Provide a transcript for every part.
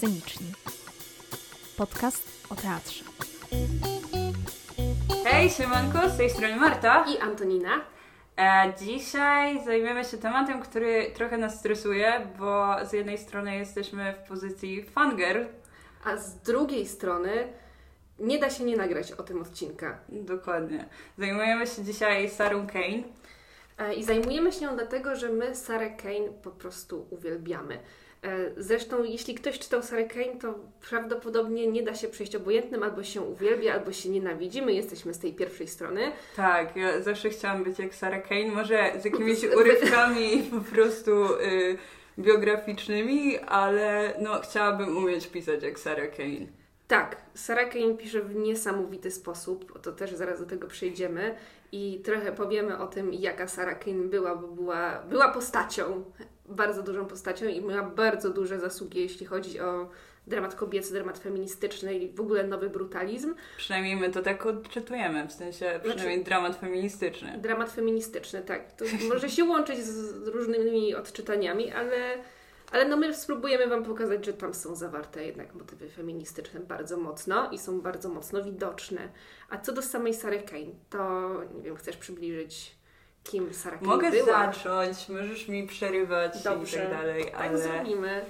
Sceniczni. Podcast o teatrze. Hej, siemanko, z tej strony Marta i Antonina. Dzisiaj zajmiemy się tematem, który trochę nas stresuje, bo z jednej strony jesteśmy w pozycji fangirl, a z drugiej strony nie da się nie nagrać o tym odcinka. Dokładnie. Zajmujemy się dzisiaj Sarą Kane. I zajmujemy się nią dlatego, że my Sarę Kane po prostu uwielbiamy. Zresztą jeśli ktoś czytał Sarę Kane, to prawdopodobnie nie da się przejść obojętnym, albo się uwielbia, albo się nienawidzi. My jesteśmy z tej pierwszej strony. Tak, ja zawsze chciałam być jak Sarah Kane, może z jakimiś urywkami po prostu biograficznymi, ale no chciałabym umieć pisać jak Sarah Kane. Tak, Sarah Kane pisze w niesamowity sposób, to też zaraz do tego przejdziemy i trochę powiemy o tym, jaka Sarah Kane była, bo była postacią, bardzo dużą postacią i miała bardzo duże zasługi, jeśli chodzi o dramat kobiecy, dramat feministyczny i w ogóle nowy brutalizm. Przynajmniej my to tak odczytujemy, w sensie przynajmniej dramat feministyczny. Dramat feministyczny, tak. To może się łączyć z różnymi odczytaniami, ale no my spróbujemy Wam pokazać, że tam są zawarte jednak motywy feministyczne bardzo mocno i są bardzo mocno widoczne. A co do samej Sary Kane, to nie wiem, chcesz przybliżyć, kim Sarah Kane Mogę była? zacząć, możesz mi przerywać. Dobrze. I tak dalej, ale... Tak zrobimy.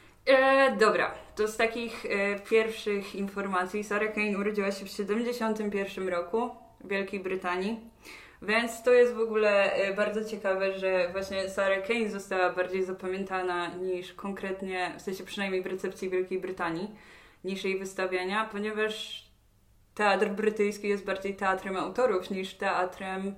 Dobra, to z takich pierwszych informacji Sarah Kane urodziła się w 1971 roku w Wielkiej Brytanii. Więc to jest w ogóle bardzo ciekawe, że właśnie Sarah Kane została bardziej zapamiętana niż konkretnie, w sensie przynajmniej w recepcji Wielkiej Brytanii, niż jej wystawiania, ponieważ teatr brytyjski jest bardziej teatrem autorów niż teatrem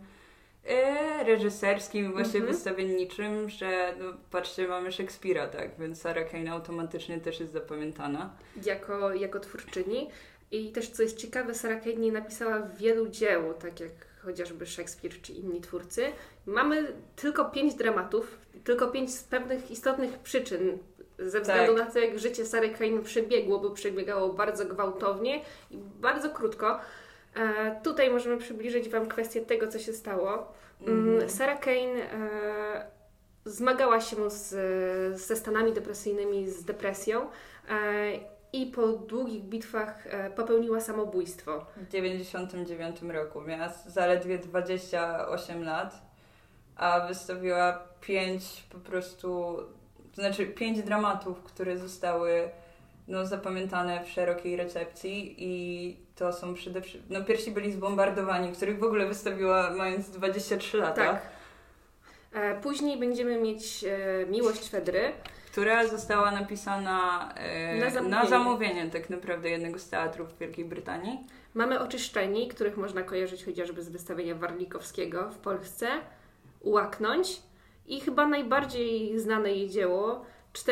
reżyserskim, właśnie wystawienniczym, że no, patrzcie, mamy Szekspira, tak, więc Sarah Kane automatycznie też jest zapamiętana. Jako twórczyni. I też co jest ciekawe, Sarah Kane nie napisała wielu dzieł, tak jak chociażby Szekspir czy inni twórcy. Mamy tylko 5 dramatów, tylko 5 z pewnych istotnych przyczyn, ze względu na to, jak życie Sary Kane przebiegło, bo przebiegało bardzo gwałtownie i bardzo krótko. Tutaj możemy przybliżyć Wam kwestię tego, co się stało. Sarah Kane zmagała się ze stanami depresyjnymi, z depresją i po długich bitwach popełniła samobójstwo. W 1999 roku miała zaledwie 28 lat, a wystawiła 5 dramatów, które zostały zapamiętane w szerokiej recepcji i to są przede wszystkim, pierwsi byli Zbombardowani, których w ogóle wystawiła mając 23 lata. Tak. Później będziemy mieć Miłość Fedry, która została napisana na zamówienie tak naprawdę jednego z teatrów w Wielkiej Brytanii. Mamy Oczyszczeni, których można kojarzyć chociażby z wystawienia Warlikowskiego w Polsce, Łaknąć i chyba najbardziej znane jej dzieło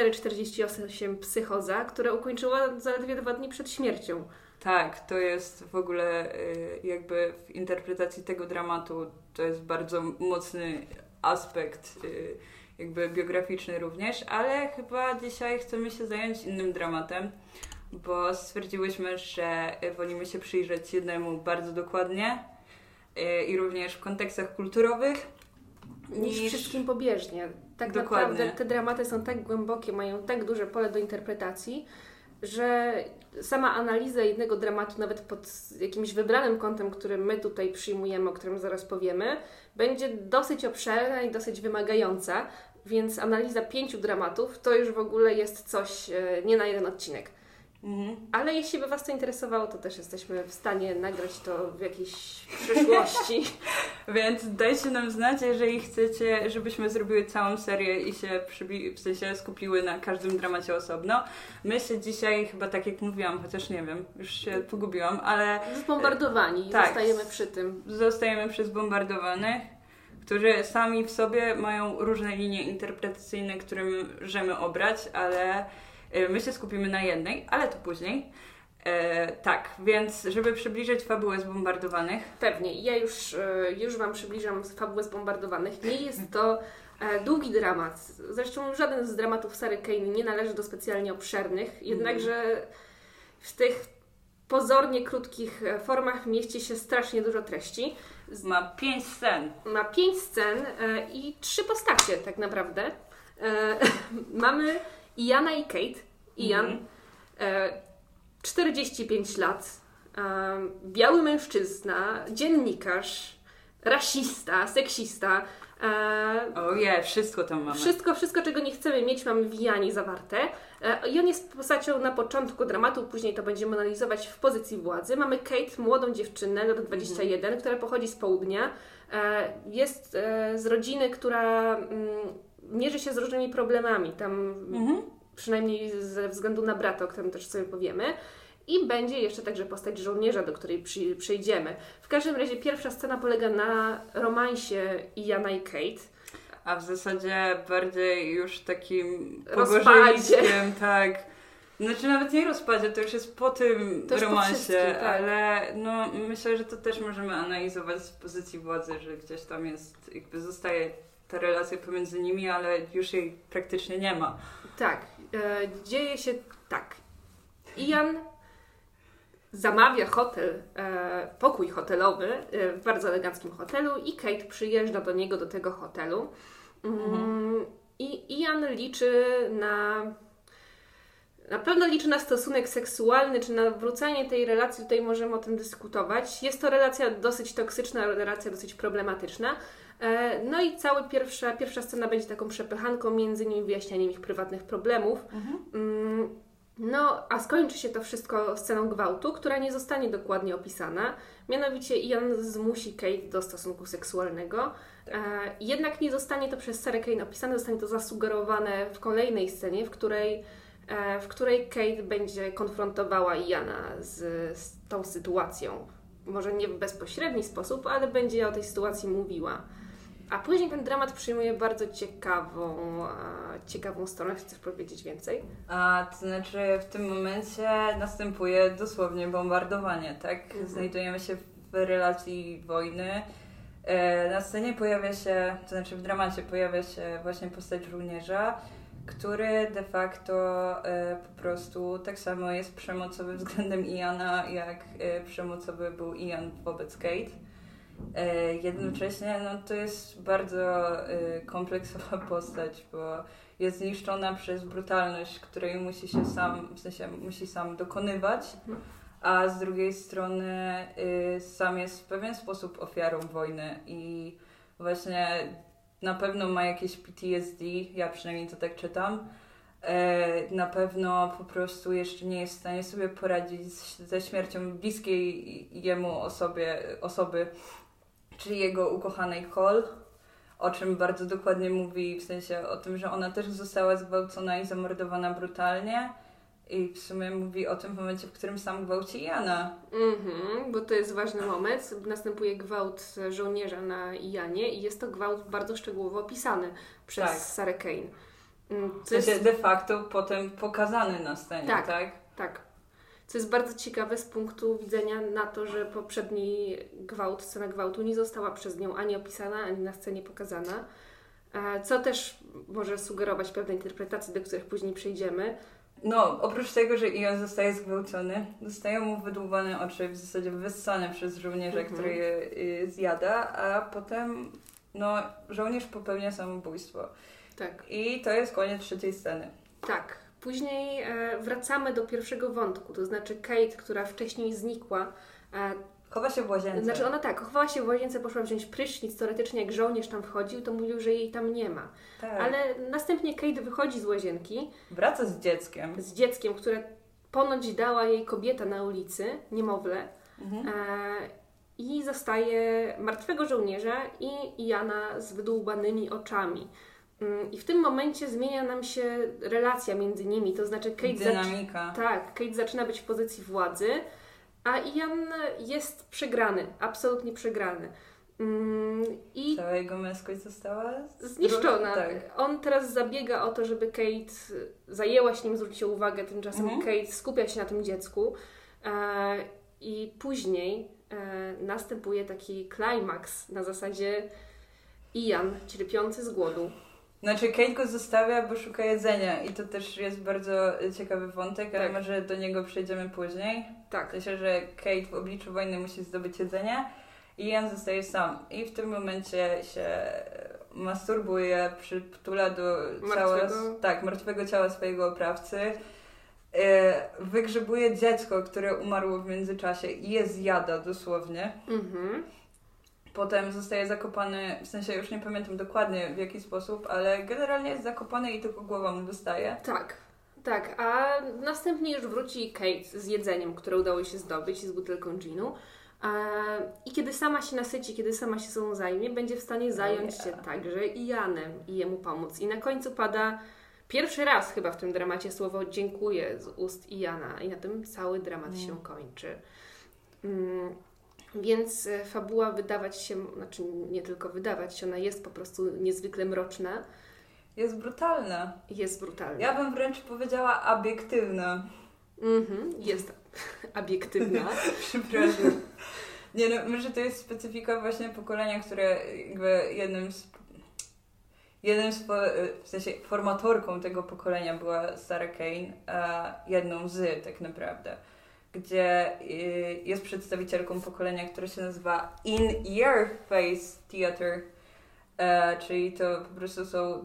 4,48 Psychoza, które ukończyła zaledwie 2 dni przed śmiercią. Tak, to jest w ogóle jakby w interpretacji tego dramatu to jest bardzo mocny aspekt jakby biograficzny również, ale chyba dzisiaj chcemy się zająć innym dramatem, bo stwierdziłyśmy, że wolimy się przyjrzeć jednemu bardzo dokładnie i również w kontekstach kulturowych niż wszystkim pobieżnie. Tak naprawdę te dramaty są tak głębokie, mają tak duże pole do interpretacji, że sama analiza jednego dramatu, nawet pod jakimś wybranym kątem, który my tutaj przyjmujemy, o którym zaraz powiemy, będzie dosyć obszerna i dosyć wymagająca, więc analiza 5 dramatów to już w ogóle jest coś nie na jeden odcinek. Ale jeśli by Was to interesowało, to też jesteśmy w stanie nagrać to w jakiejś przyszłości. Więc dajcie nam znać, jeżeli chcecie, żebyśmy zrobiły całą serię i się skupiły na każdym dramacie osobno. My się dzisiaj, chyba tak jak mówiłam, chociaż nie wiem, już się pogubiłam, ale... Zbombardowani, tak, zostajemy przy tym. Zostajemy przy Zbombardowanych, którzy sami w sobie mają różne linie interpretacyjne, które możemy obrać, ale my się skupimy na jednej, ale to później. Tak, więc żeby przybliżyć fabułę Zbombardowanych. Pewnie, ja już Wam przybliżam fabułę Zbombardowanych. Nie jest to długi dramat. Zresztą żaden z dramatów Sary Kane nie należy do specjalnie obszernych, jednakże w tych pozornie krótkich formach mieści się strasznie dużo treści. Ma 5 scen. Ma 5 scen i 3 postacie tak naprawdę. Mamy Iana i Kate. Ian 45 lat, biały mężczyzna, dziennikarz, rasista, seksista. Wszystko tam mamy. Wszystko, czego nie chcemy mieć, mamy w Ianie zawarte. I on jest postacią na początku dramatu, później to będziemy analizować w pozycji władzy. Mamy Kate, młodą dziewczynę, lat 21, która pochodzi z południa. Jest z rodziny, która mierzy się z różnymi problemami. Tam przynajmniej ze względu na brata, o którym też sobie powiemy. I będzie jeszcze także postać żołnierza, do której przejdziemy. W każdym razie pierwsza scena polega na romansie Iana i Kate. A w zasadzie bardziej już takim rozpadzie. Tak. Znaczy nawet nie rozpadzie, to już jest po tym romansie, tak. ale no, myślę, że to też możemy analizować z pozycji władzy, że gdzieś tam jest, jakby zostaje ta relacja pomiędzy nimi, ale już jej praktycznie nie ma. Tak, dzieje się tak. Ian zamawia pokój hotelowy w bardzo eleganckim hotelu i Kate przyjeżdża do niego, do tego hotelu. I Ian na pewno liczy na stosunek seksualny, czy na wrócenie tej relacji, tutaj możemy o tym dyskutować. Jest to relacja dosyć toksyczna, relacja dosyć problematyczna. No i cała pierwsza scena będzie taką przepychanką między nimi, wyjaśnianiem ich prywatnych problemów. No, a skończy się to wszystko sceną gwałtu, która nie zostanie dokładnie opisana. Mianowicie Ian zmusi Kate do stosunku seksualnego. Jednak nie zostanie to przez Sarah Kane opisane, zostanie to zasugerowane w kolejnej scenie, w której Kate będzie konfrontowała Iana z tą sytuacją. Może nie w bezpośredni sposób, ale będzie o tej sytuacji mówiła. A później ten dramat przyjmuje bardzo ciekawą stronę. Chcesz powiedzieć więcej? To znaczy w tym momencie następuje dosłownie bombardowanie, tak? Znajdujemy się w relacji wojny. Na scenie pojawia się, to znaczy w dramacie pojawia się właśnie postać żołnierza, który de facto po prostu tak samo jest przemocowy względem Iana, jak przemocowy był Ian wobec Kate. Jednocześnie to jest bardzo kompleksowa postać, bo jest zniszczona przez brutalność, której musi sam dokonywać, a z drugiej strony sam jest w pewien sposób ofiarą wojny i właśnie na pewno ma jakieś PTSD, ja przynajmniej to tak czytam. Na pewno po prostu jeszcze nie jest w stanie sobie poradzić ze śmiercią bliskiej jemu osoby, czyli jego ukochanej Cole, o czym bardzo dokładnie mówi, w sensie o tym, że ona też została zgwałcona i zamordowana brutalnie i w sumie mówi o tym w momencie, w którym sam gwałci Iana. Bo to jest ważny moment. Następuje gwałt żołnierza na Ianie i jest to gwałt bardzo szczegółowo opisany przez Sarah Kane. W sensie de facto potem pokazany na scenie, tak? Tak. Co jest bardzo ciekawe z punktu widzenia na to, że poprzedni scena gwałtu nie została przez nią ani opisana, ani na scenie pokazana. Co też może sugerować pewne interpretacje, do których później przejdziemy. No, oprócz tego, że Ian zostaje zgwałcony, zostają mu wydłubane oczy, w zasadzie wyssane przez żołnierza, który je zjada, a potem żołnierz popełnia samobójstwo. Tak. I to jest koniec trzeciej sceny. Tak. Później wracamy do pierwszego wątku, to znaczy Kate, która wcześniej znikła. Chowa się w łazience. Znaczy ona chowała się w łazience, poszła wziąć prysznic. Teoretycznie jak żołnierz tam wchodził, to mówił, że jej tam nie ma. Tak. Ale następnie Kate wychodzi z łazienki. Wraca z dzieckiem. Z dzieckiem, które ponoć dała jej kobieta na ulicy, niemowlę. I zostaje martwego żołnierza i Iana z wydłubanymi oczami. I w tym momencie zmienia nam się relacja między nimi, to znaczy dynamika. Kate zaczyna być w pozycji władzy, a Ian jest przegrany, absolutnie przegrany. I cała jego męskość została zniszczona. Tak. On teraz zabiega o to, żeby Kate zajęła się nim, zwróciła uwagę, tymczasem Kate skupia się na tym dziecku. I później następuje taki klimaks na zasadzie Ian cierpiący z głodu. Znaczy Kate go zostawia, bo szuka jedzenia i to też jest bardzo ciekawy wątek, ale może do niego przejdziemy później. Tak. Myślę, że Kate w obliczu wojny musi zdobyć jedzenie i Ian zostaje sam. I w tym momencie się masturbuje, przytula do martwego ciała swojego oprawcy. wygrzebuje dziecko, które umarło w międzyczasie i je zjada dosłownie. Potem zostaje zakopany, w sensie już nie pamiętam dokładnie w jaki sposób, ale generalnie jest zakopany i tylko głowa mu wystaje. Tak, a następnie już wróci Kate z jedzeniem, które udało jej się zdobyć, i z butelką ginu. I kiedy sama się nasyci, kiedy sama się sobą zajmie, będzie w stanie zająć się także Ianem i jemu pomóc. I na końcu pada pierwszy raz chyba w tym dramacie słowo dziękuję z ust Iana i na tym cały dramat się kończy. Więc fabuła wydawać się, znaczy nie tylko wydawać się, ona jest po prostu niezwykle mroczna. Jest brutalna. Ja bym wręcz powiedziała obiektywna. Jest obiektywna. Przepraszam. Nie no, może to jest specyfika właśnie pokolenia, które jakby w sensie formatorką tego pokolenia była Sarah Kane, a jedną z tak naprawdę, gdzie jest przedstawicielką pokolenia, które się nazywa In Your Face Theater, czyli to po prostu są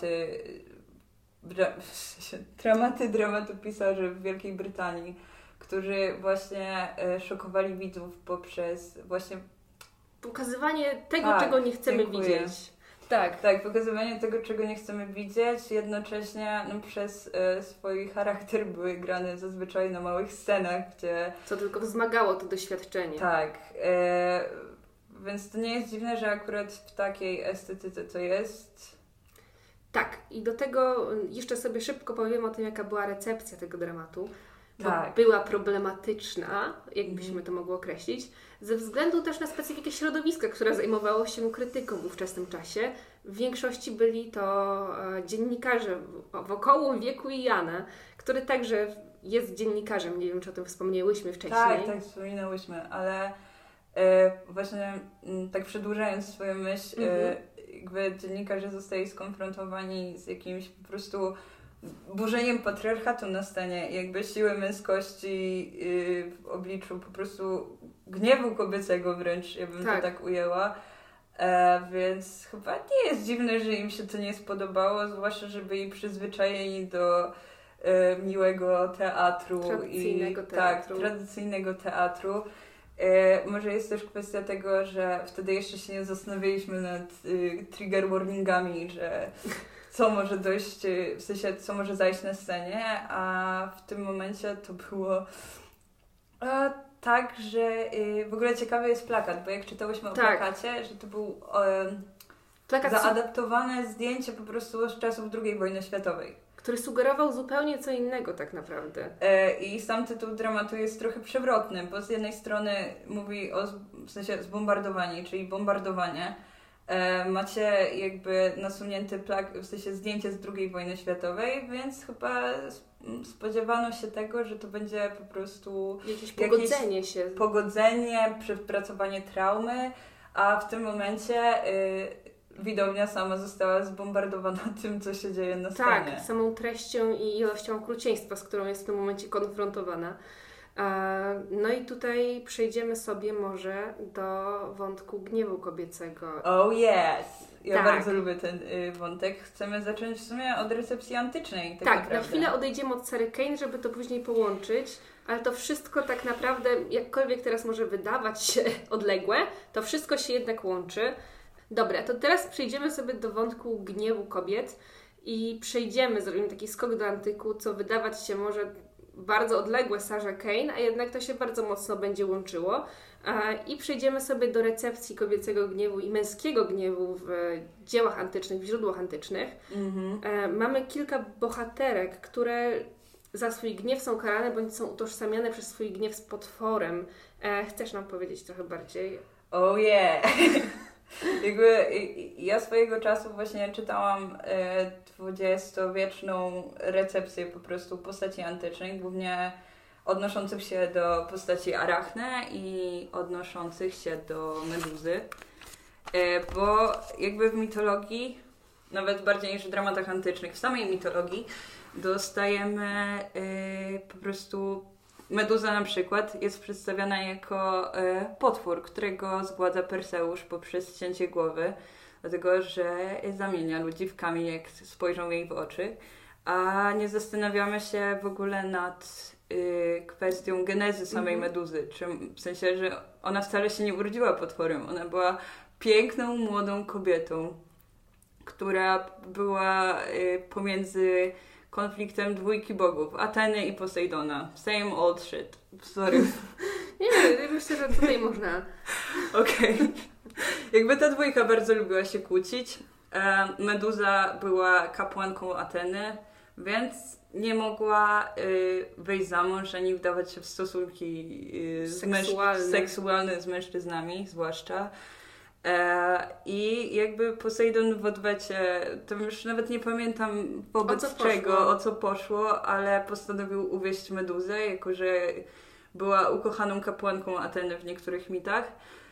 dramatopisarzy w Wielkiej Brytanii, którzy właśnie szokowali widzów poprzez właśnie pokazywanie tego, czego nie chcemy widzieć. Tak, pokazywanie tego, czego nie chcemy widzieć, jednocześnie przez swój charakter były grane zazwyczaj na małych scenach, gdzie... Co tylko wzmagało to doświadczenie. Tak, więc to nie jest dziwne, że akurat w takiej estetyce to jest. Tak, i do tego jeszcze sobie szybko powiem o tym, jaka była recepcja tego dramatu. Bo była problematyczna, jakbyśmy to mogli określić, ze względu też na specyfikę środowiska, które zajmowało się krytyką w ówczesnym czasie. W większości byli to dziennikarze wokoło wieku Iana, który także jest dziennikarzem, nie wiem, czy o tym wspomniałyśmy wcześniej. Tak, wspominałyśmy, ale właśnie tak przedłużając swoją myśl, jakby dziennikarze zostali skonfrontowani z jakimś po prostu burzeniem patriarchatu na scenie, jakby siły męskości w obliczu po prostu gniewu kobiecego wręcz, ja bym to tak ujęła. Więc chyba nie jest dziwne, że im się to nie spodobało, zwłaszcza, że byli przyzwyczajeni do miłego teatru. Tradycyjnego teatru. Może jest też kwestia tego, że wtedy jeszcze się nie zastanawialiśmy nad trigger warningami, że co może dojść, w sensie co może zajść na scenie, a w tym momencie to było tak, że w ogóle ciekawy jest plakat, bo jak czytałyśmy o plakacie, że to był zaadaptowane zdjęcie po prostu z czasów II wojny światowej. Który sugerował zupełnie co innego tak naprawdę. I sam tytuł dramatu jest trochę przewrotny, bo z jednej strony mówi o w sensie zbombardowanie, czyli bombardowanie. Macie jakby nasunięty w sensie zdjęcie z II wojny światowej, więc chyba spodziewano się tego, że to będzie po prostu jakieś pogodzenie, przepracowanie traumy, a w tym momencie widownia sama została zbombardowana tym, co się dzieje na scenie. Tak, samą treścią i ilością okrucieństwa, z którą jest w tym momencie konfrontowana. No i tutaj przejdziemy sobie może do wątku gniewu kobiecego. Oh yes! Ja bardzo lubię ten wątek. Chcemy zacząć w sumie od recepcji antycznej. Tak, na chwilę odejdziemy od Sary Kane, żeby to później połączyć, ale to wszystko tak naprawdę, jakkolwiek teraz może wydawać się odległe, to wszystko się jednak łączy. Dobra, to teraz przejdziemy sobie do wątku gniewu kobiet i zrobimy taki skok do antyku, co wydawać się może bardzo odległe Sarze Kane, a jednak to się bardzo mocno będzie łączyło. I przejdziemy sobie do recepcji kobiecego gniewu i męskiego gniewu w dziełach antycznych, w źródłach antycznych. Mamy kilka bohaterek, które za swój gniew są karane, bądź są utożsamiane przez swój gniew z potworem. Chcesz nam powiedzieć trochę bardziej? Oh yeah! Jakby ja swojego czasu właśnie czytałam XX-wieczną recepcję po prostu postaci antycznych, głównie odnoszących się do postaci Arachne i odnoszących się do Meduzy, bo jakby w mitologii, nawet bardziej niż w dramatach antycznych, w samej mitologii dostajemy po prostu Meduza na przykład jest przedstawiana jako potwór, którego zgładza Perseusz poprzez cięcie głowy, dlatego że zamienia ludzi w kamień, jak spojrzą jej w oczy. a nie zastanawiamy się w ogóle nad kwestią genezy samej Meduzy. W sensie, że ona wcale się nie urodziła potworem. Ona była piękną, młodą kobietą, która była pomiędzy konfliktem dwójki bogów, Ateny i Posejdona. Same old shit. Sorry. Nie, myślę, że tutaj można. Okej. Jakby ta dwójka bardzo lubiła się kłócić. Meduza była kapłanką Ateny, więc nie mogła wyjść za mąż ani wdawać się w stosunki seksualne z mężczyznami, zwłaszcza. I jakby Posejdon w odwecie, to już nawet nie pamiętam wobec czego, o co poszło, ale postanowił uwieść Meduzę, jako że była ukochaną kapłanką Ateny w niektórych mitach.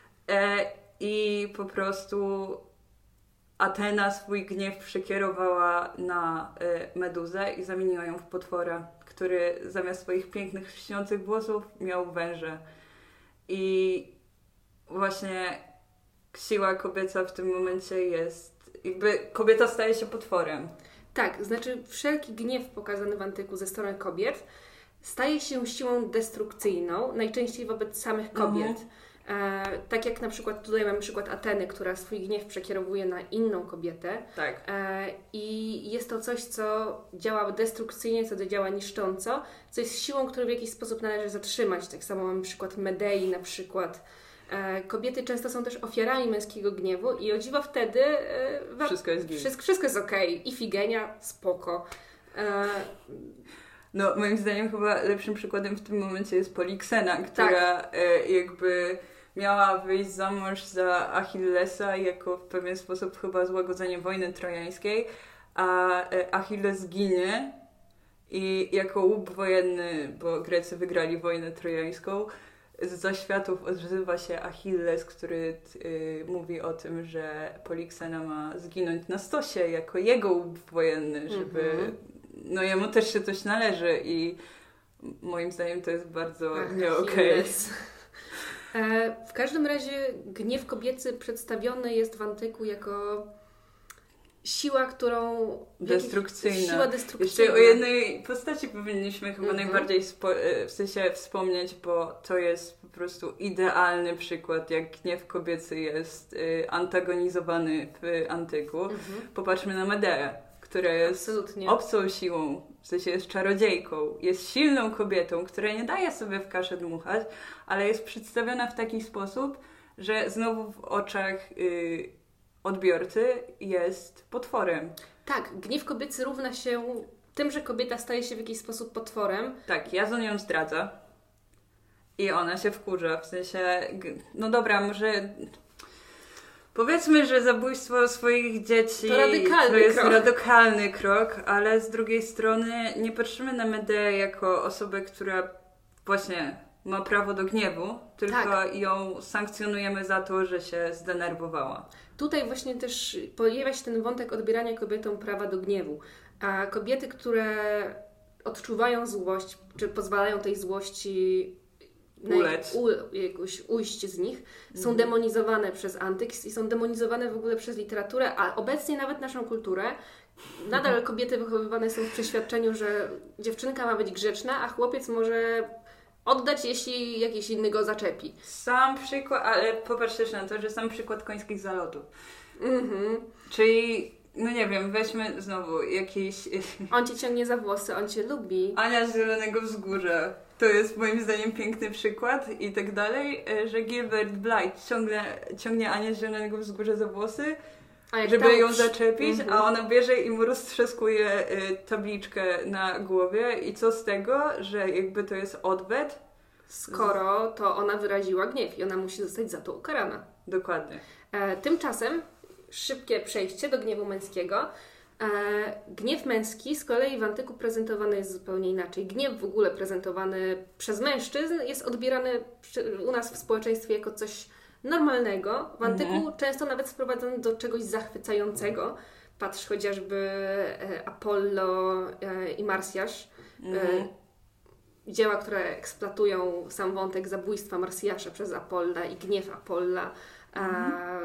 I po prostu Atena swój gniew przekierowała na Meduzę i zamieniła ją w potwora, który zamiast swoich pięknych, lśniących włosów miał węże. I właśnie siła kobieca w tym momencie jest... Jakby kobieta staje się potworem. Tak, znaczy wszelki gniew pokazany w antyku ze strony kobiet staje się siłą destrukcyjną, najczęściej wobec samych kobiet. Tak jak na przykład tutaj mamy przykład Ateny, która swój gniew przekierowuje na inną kobietę. Tak. I jest to coś, co działa destrukcyjnie, co działa niszcząco, co jest siłą, którą w jakiś sposób należy zatrzymać. Tak samo mamy przykład Medei na przykład. Kobiety często są też ofiarami męskiego gniewu i o dziwo wtedy wszystko jest okej. Ifigenia, spoko. No, moim zdaniem chyba lepszym przykładem w tym momencie jest Poliksena, która jakby miała wyjść za mąż za Achillesa jako w pewien sposób chyba złagodzenie wojny trojańskiej, a Achilles ginie i jako łup wojenny, bo Grecy wygrali wojnę trojańską, z zaświatów odzywa się Achilles, który mówi o tym, że Poliksena ma zginąć na stosie jako jego łup wojenny, żeby... No jemu też się coś należy i moim zdaniem to jest bardzo nie okej. W każdym razie gniew kobiecy przedstawiony jest w antyku jako siła, którą... Destrukcyjna. Siła destrukcyjna. Jeszcze o jednej postaci powinniśmy chyba najbardziej w sensie wspomnieć, bo to jest po prostu idealny przykład, jak gniew kobiecy jest antagonizowany w antyku. Popatrzmy na Medeę, która jest obcą siłą, w sensie jest czarodziejką, jest silną kobietą, która nie daje sobie w kaszę dmuchać, ale jest przedstawiona w taki sposób, że znowu w oczach odbiorcy jest potworem. Tak, gniew kobiecy równa się tym, że kobieta staje się w jakiś sposób potworem. Tak, Jazon ją zdradza i ona się wkurza, w sensie, no dobra, może... Powiedzmy, że zabójstwo swoich dzieci to jest radykalny krok, ale z drugiej strony nie patrzymy na Medeę jako osobę, która właśnie ma prawo do gniewu, tylko ją sankcjonujemy za to, że się zdenerwowała. Tutaj właśnie też pojawia się ten wątek odbierania kobietom prawa do gniewu. A kobiety, które odczuwają złość, czy pozwalają tej złości ujść z nich, są demonizowane przez antyk i są demonizowane w ogóle przez literaturę, a obecnie nawet naszą kulturę. Nadal kobiety wychowywane są w przeświadczeniu, że dziewczynka ma być grzeczna, a chłopiec może oddać, jeśli jakiś inny go zaczepi. Sam przykład, ale popatrz też na to, że sam przykład końskich zalotów. Czyli, no nie wiem, weźmy znowu jakiś... On cię ciągnie za włosy, on cię lubi. Ania z Zielonego Wzgórza. To jest moim zdaniem piękny przykład i tak dalej, że Gilbert Blythe ciągnie Anię z Zielonego Wzgórza za włosy, żeby ją zaczepić, a ona bierze i mu roztrzaskuje tabliczkę na głowie i co z tego, że jakby to jest odwet? Skoro to ona wyraziła gniew i ona musi zostać za to ukarana. Dokładnie. Tymczasem szybkie przejście do gniewu męskiego. Gniew męski z kolei w antyku prezentowany jest zupełnie inaczej. Gniew w ogóle prezentowany przez mężczyzn jest odbierany u nas w społeczeństwie jako coś normalnego. W antyku często nawet sprowadzony do czegoś zachwycającego. Patrz chociażby Apollo i Marsjasz. Dzieła, które eksploatują sam wątek zabójstwa Marsjasza przez Apolla i gniew Apolla.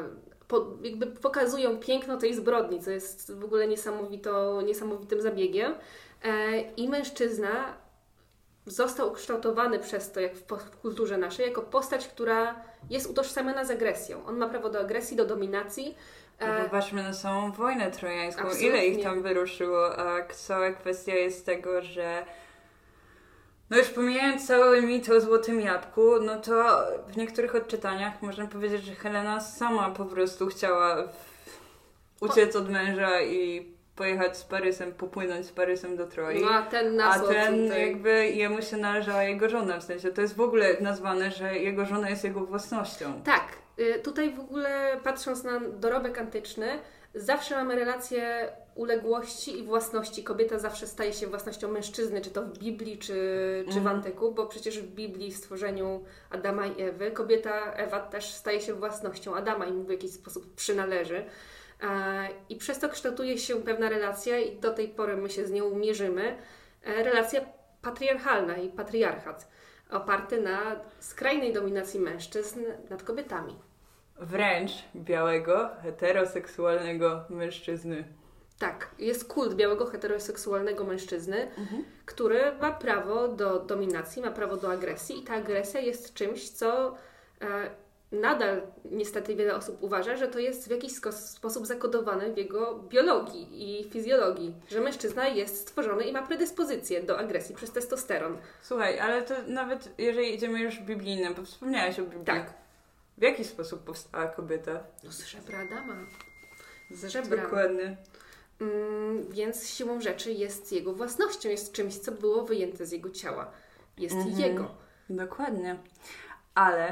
jakby pokazują piękno tej zbrodni, co jest w ogóle niesamowitym zabiegiem. I mężczyzna został ukształtowany przez to, jak w kulturze naszej, jako postać, która jest utożsamiona z agresją. On ma prawo do agresji, do dominacji. Popatrzmy na samą wojnę trojańską. Absolutnie. Ile ich tam wyruszyło? A cała kwestia jest tego, że no już pomijając cały mit o złotym jabłku, no to w niektórych odczytaniach można powiedzieć, że Helena sama po prostu chciała uciec od męża i pojechać z Parysem, popłynąć z Parysem do Troi. No, a ten jakby jemu się należała jego żona, w sensie to jest w ogóle nazwane, że jego żona jest jego własnością. Tak, tutaj w ogóle patrząc na dorobek antyczny, zawsze mamy relację uległości i własności. Kobieta zawsze staje się własnością mężczyzny, czy to w Biblii, czy w antyku, bo przecież w Biblii, w stworzeniu Adama i Ewy, kobieta Ewa też staje się własnością Adama i mu w jakiś sposób przynależy. I przez to kształtuje się pewna relacja i do tej pory my się z nią mierzymy. Relacja patriarchalna i patriarchat, oparty na skrajnej dominacji mężczyzn nad kobietami. Wręcz białego, heteroseksualnego mężczyzny. Tak, jest kult białego, heteroseksualnego mężczyzny, który ma prawo do dominacji, ma prawo do agresji i ta agresja jest czymś, co nadal niestety wiele osób uważa, że to jest w jakiś sposób zakodowane w jego biologii i fizjologii, że mężczyzna jest stworzony i ma predyspozycję do agresji przez testosteron. Słuchaj, ale to nawet jeżeli idziemy już w biblijne, bo wspomniałaś o Biblii. Tak. W jaki sposób powstała kobieta? No z żebra Adama. Z żebra. Dokładnie. Więc siłą rzeczy jest jego własnością, jest czymś, co było wyjęte z jego ciała. Jest jego. Dokładnie. Ale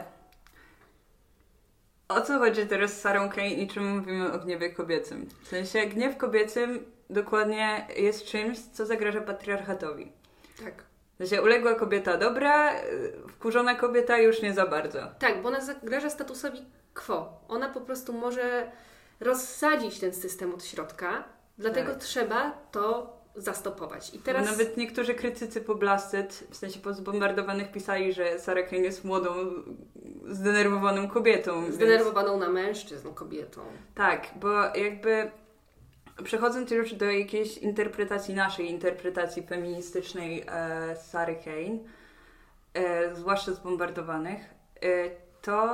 o co chodzi teraz z Sarą Kane i czym mówimy o gniewie kobiecym? W sensie gniew kobiecym dokładnie jest czymś, co zagraża patriarchatowi. Tak. W sensie uległa kobieta dobra, wkurzona kobieta już nie za bardzo. Tak, bo ona zagraża statusowi quo. Ona po prostu może rozsadzić ten system od środka, dlatego trzeba to zastopować. I teraz... Nawet niektórzy krytycy po Blasted, w sensie po Zbombardowanych, pisali, że Sarah Kane jest młodą, zdenerwowaną kobietą. Zdenerwowaną na mężczyzn kobietą. Tak, bo jakby przechodząc już do jakiejś interpretacji, naszej interpretacji feministycznej Sary Kane, zwłaszcza Zbombardowanych, to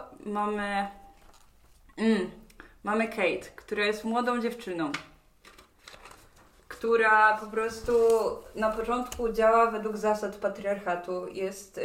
mamy Kate, która jest młodą dziewczyną, która po prostu na początku działa według zasad patriarchatu. Jest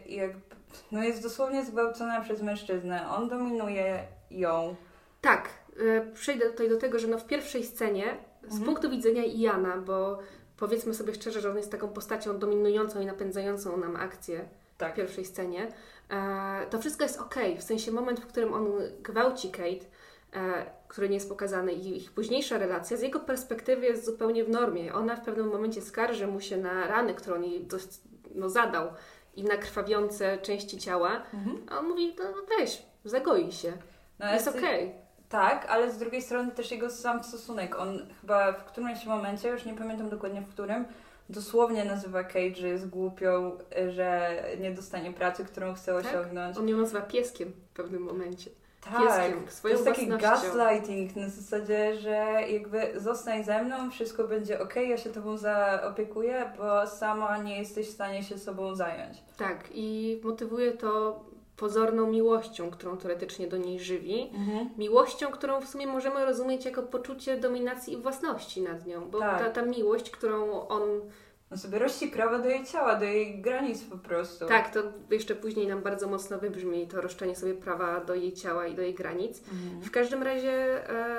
jest dosłownie zgwałcona przez mężczyznę. On dominuje ją. Tak, przejdę tutaj do tego, że w pierwszej scenie z punktu widzenia Iana, bo powiedzmy sobie szczerze, że on jest taką postacią dominującą i napędzającą nam akcję w pierwszej scenie, to wszystko jest okej. W sensie moment, w którym on gwałci Kate, który nie jest pokazany i ich późniejsza relacja z jego perspektywy jest zupełnie w normie. Ona w pewnym momencie skarży mu się na rany, które on jej zadał i na krwawiące części ciała, a on mówi, no weź, zagoi się, jest okej. Tak, ale z drugiej strony też jego sam stosunek. On chyba w którymś momencie, już nie pamiętam dokładnie w którym, dosłownie nazywa Kate, że jest głupią, że nie dostanie pracy, którą chce osiągnąć. On ją nazywa pieskiem w pewnym momencie. Tak, to jest taki własnością. gaslighting na zasadzie, że jakby zostań ze mną, wszystko będzie okej, ja się tobą zaopiekuję, bo sama nie jesteś w stanie się sobą zająć. Tak, i motywuje to pozorną miłością, którą teoretycznie do niej żywi. Miłością, którą w sumie możemy rozumieć jako poczucie dominacji i własności nad nią, bo ta miłość, którą on sobie rości prawa do jej ciała, do jej granic po prostu. Tak, to jeszcze później nam bardzo mocno wybrzmi to roszczenie sobie prawa do jej ciała i do jej granic. W każdym razie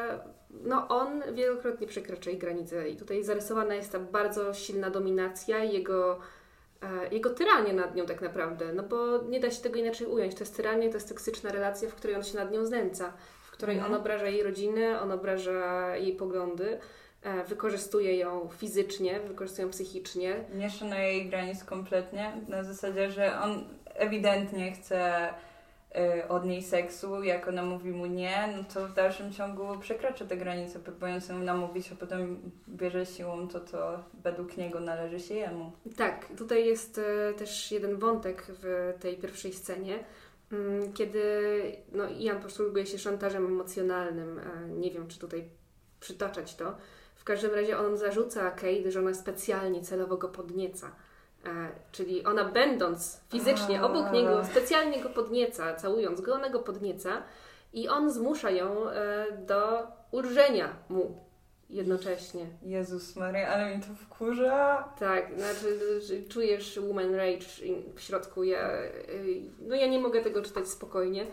on wielokrotnie przekracza jej granice i tutaj zarysowana jest ta bardzo silna dominacja i jego tyrania nad nią tak naprawdę, no bo nie da się tego inaczej ująć. To jest tyrania, to jest toksyczna relacja, w której on się nad nią znęca, w której on obraża jej rodzinę, on obraża jej poglądy, wykorzystuje ją fizycznie, wykorzystuje ją psychicznie. Nie szanuje jej granic kompletnie, na zasadzie, że on ewidentnie chce od niej seksu, jak ona mówi mu nie, no to w dalszym ciągu przekracza te granice, próbując ją namówić, a potem bierze siłą to, co według niego należy się jemu. Tak, tutaj jest też jeden wątek w tej pierwszej scenie, Kiedy Ian posługuje się szantażem emocjonalnym, nie wiem, czy tutaj przytaczać to. W każdym razie on zarzuca Kate, że ona specjalnie celowo go podnieca. Czyli ona będąc fizycznie obok niego, specjalnie go podnieca, całując go, ona go podnieca i on zmusza ją do ulżenia mu jednocześnie. Jezus Maria, ale mi to wkurza. Tak, znaczy czujesz woman rage w środku. Ja nie mogę tego czytać spokojnie.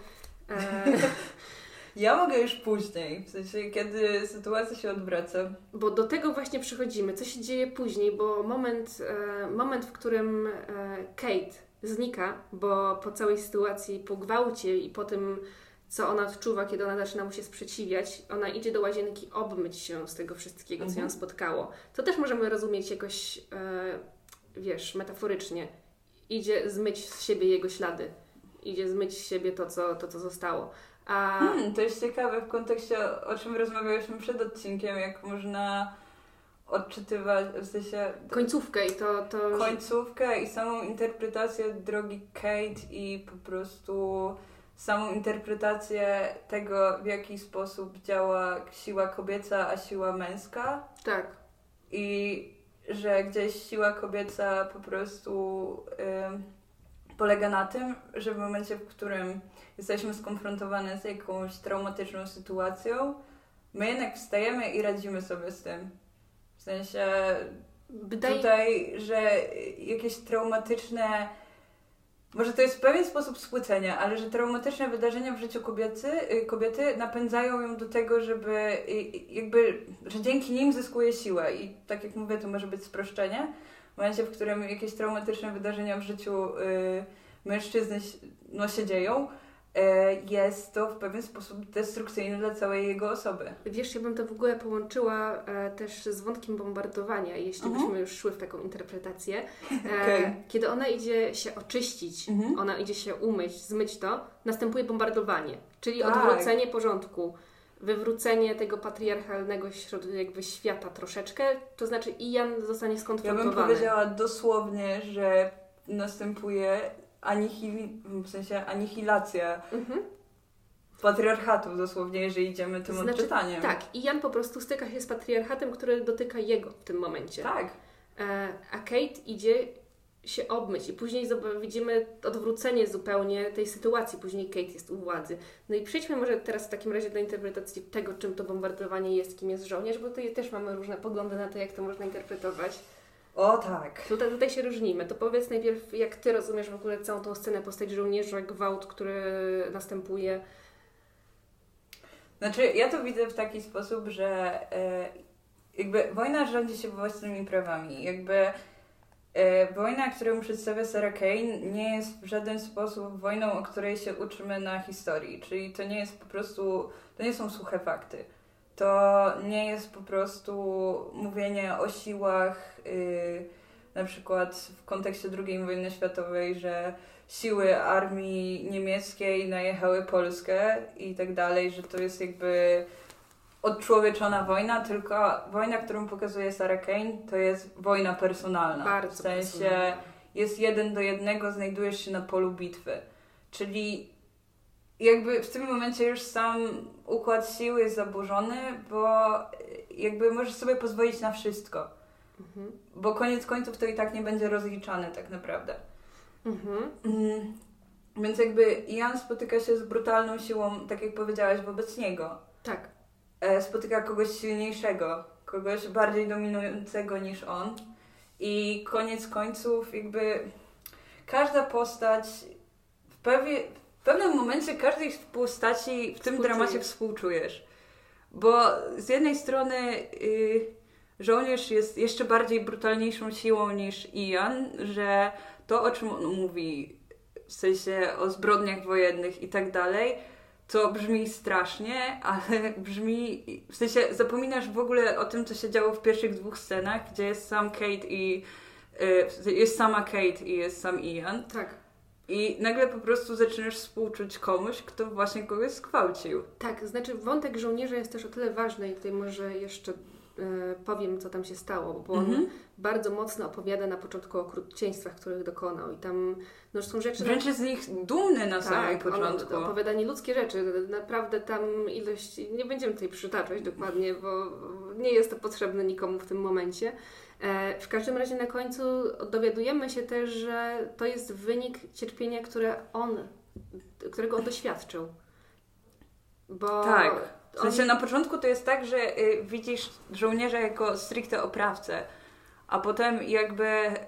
Ja mogę już później, w sensie kiedy sytuacja się odwraca. Bo do tego właśnie przychodzimy. Co się dzieje później, bo moment, w którym Kate znika, bo po całej sytuacji, po gwałcie i po tym, co ona odczuwa, kiedy ona zaczyna mu się sprzeciwiać, ona idzie do łazienki obmyć się z tego wszystkiego, co ją spotkało. To też możemy rozumieć jakoś, metaforycznie. Idzie zmyć z siebie jego ślady. Idzie zmyć z siebie to, co zostało. To jest ciekawe w kontekście, o czym rozmawialiśmy przed odcinkiem, jak można odczytywać, w sensie... Końcówkę i to... Końcówkę i samą interpretację drogi Kate i po prostu samą interpretację tego, w jaki sposób działa siła kobieca, a siła męska. Tak. I że gdzieś siła kobieca po prostu polega na tym, że w momencie, w którym jesteśmy skonfrontowane z jakąś traumatyczną sytuacją, my jednak wstajemy i radzimy sobie z tym. W sensie tutaj, że jakieś traumatyczne, może to jest w pewien sposób spłycenia, ale że traumatyczne wydarzenia w życiu kobiety napędzają ją do tego, żeby że dzięki nim zyskuje siłę. I tak jak mówię, to może być sprostrzenie. W momencie, w którym jakieś traumatyczne wydarzenia w życiu mężczyzny się dzieją, jest to w pewien sposób destrukcyjne dla całej jego osoby. Wiesz, ja bym to w ogóle połączyła też z wątkiem bombardowania, jeśli byśmy już szły w taką interpretację. Kiedy ona idzie się oczyścić, ona idzie się umyć, zmyć to, następuje bombardowanie, czyli odwrócenie porządku, wywrócenie tego patriarchalnego świata troszeczkę, to znaczy Ian zostanie skonfrontowany. Ja bym powiedziała dosłownie, że następuje anihilacja patriarchatu dosłownie, jeżeli idziemy tym odczytaniem. Tak, Ian po prostu styka się z patriarchatem, który dotyka jego w tym momencie. Tak. A Kate idzie się obmyć i później widzimy odwrócenie zupełnie tej sytuacji. Później Kate jest u władzy. No i przejdźmy może teraz w takim razie do interpretacji tego, czym to bombardowanie jest, kim jest żołnierz, bo tutaj też mamy różne poglądy na to, jak to można interpretować. O tak. Tutaj się różnimy. To powiedz najpierw, jak Ty rozumiesz w ogóle całą tą scenę, postać żołnierza, gwałt, który następuje. Znaczy, ja to widzę w taki sposób, że wojna rządzi się własnymi prawami. Wojna, którą przedstawia Sarah Kane, nie jest w żaden sposób wojną, o której się uczymy na historii. Czyli to nie jest po prostu, to nie są suche fakty. To nie jest po prostu mówienie o siłach, na przykład w kontekście II wojny światowej, że siły armii niemieckiej najechały Polskę i tak dalej, że to jest odczłowieczona wojna, tylko wojna, którą pokazuje Sarah Kane, to jest wojna personalna. Bardzo w sensie jest 1:1, znajdujesz się na polu bitwy. Czyli w tym momencie już sam układ sił jest zaburzony, bo możesz sobie pozwolić na wszystko. Bo koniec końców to i tak nie będzie rozliczane tak naprawdę. Więc Ian spotyka się z brutalną siłą, tak jak powiedziałaś, wobec niego. Tak. Spotyka kogoś silniejszego, kogoś bardziej dominującego niż on. I koniec końców każda postać w pewnym momencie każdej postaci w tym dramacie współczujesz. Bo z jednej strony żołnierz jest jeszcze bardziej brutalniejszą siłą niż Ian, że to, o czym on mówi, w sensie o zbrodniach wojennych i tak dalej, to brzmi strasznie, ale brzmi, w sensie zapominasz w ogóle o tym, co się działo w pierwszych 2 scenach, gdzie jest sam Kate i jest sama Kate i jest sam Ian. Tak. I nagle po prostu zaczynasz współczuć komuś, kto właśnie kogoś zgwałcił. Tak, znaczy wątek żołnierza jest też o tyle ważny i tutaj może jeszcze powiem, co tam się stało, bo on bardzo mocno opowiada na początku o okrucieństwach, których dokonał i tam są rzeczy... Wręcz jest z nich dumny na samym początku. Opowiada nieludzkie rzeczy, naprawdę tam ilość... Nie będziemy tutaj przytaczać dokładnie, bo nie jest to potrzebne nikomu w tym momencie. W każdym razie na końcu dowiadujemy się też, że to jest wynik cierpienia, którego on doświadczył. Bo tak. W sensie na początku to jest tak, że widzisz żołnierza jako stricte oprawcę, a potem jakby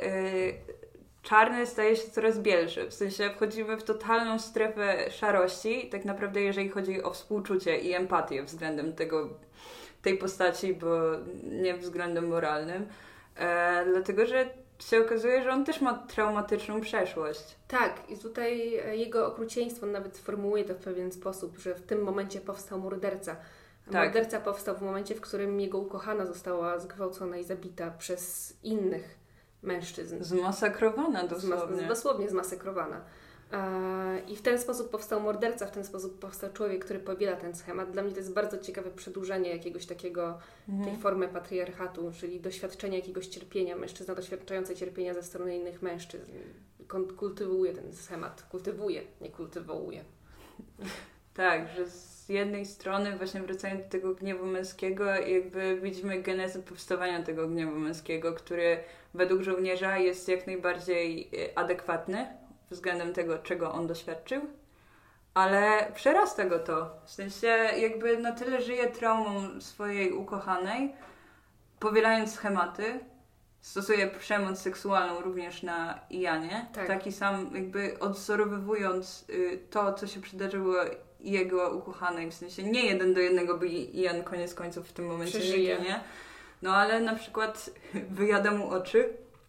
czarny staje się coraz bielszy. W sensie wchodzimy w totalną strefę szarości, tak naprawdę jeżeli chodzi o współczucie i empatię względem tej postaci, bo nie względem moralnym. Dlatego, że się okazuje, że on też ma traumatyczną przeszłość. Tak, i tutaj jego okrucieństwo nawet formułuje to w pewien sposób, że w tym momencie powstał morderca. Tak. Morderca powstał w momencie, w którym jego ukochana została zgwałcona i zabita przez innych mężczyzn. Zmasakrowana dosłownie. Dosłownie zmasakrowana. I w ten sposób powstał morderca, w ten sposób powstał człowiek, który powiela ten schemat. Dla mnie to jest bardzo ciekawe przedłużenie jakiegoś takiego, tej formy patriarchatu, czyli doświadczenia jakiegoś cierpienia, mężczyzna doświadczający cierpienia ze strony innych mężczyzn. Kultywuje ten schemat. Kultywuje, nie kultywuje. Tak, że z jednej strony właśnie wracając do tego gniewu męskiego, jakby widzimy genezę powstawania tego gniewu męskiego, który według żołnierza jest jak najbardziej adekwatny względem tego, czego on doświadczył, ale przerasta go to. W sensie jakby na tyle żyje traumą swojej ukochanej, powielając schematy, stosuje przemoc seksualną również na Ianie, taki sam jakby odwzorowywując to, co się przydarzyło jego ukochanej, w sensie nie 1 do 1, bo Ian koniec końców w tym momencie przeżyje. Nie? No ale na przykład wyjada mu oczy,